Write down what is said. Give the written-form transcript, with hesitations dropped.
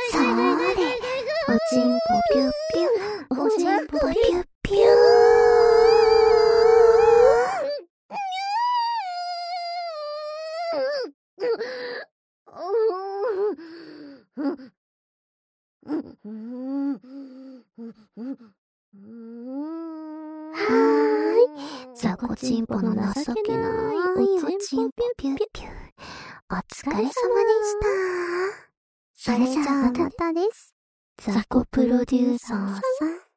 それ、おちんぽピュッピュ、おちんぽピュッピュザコチンポの情けないおちんぽピュッピュ、お疲れ様でした。それじゃあまたです。ザコプロデューサーさん。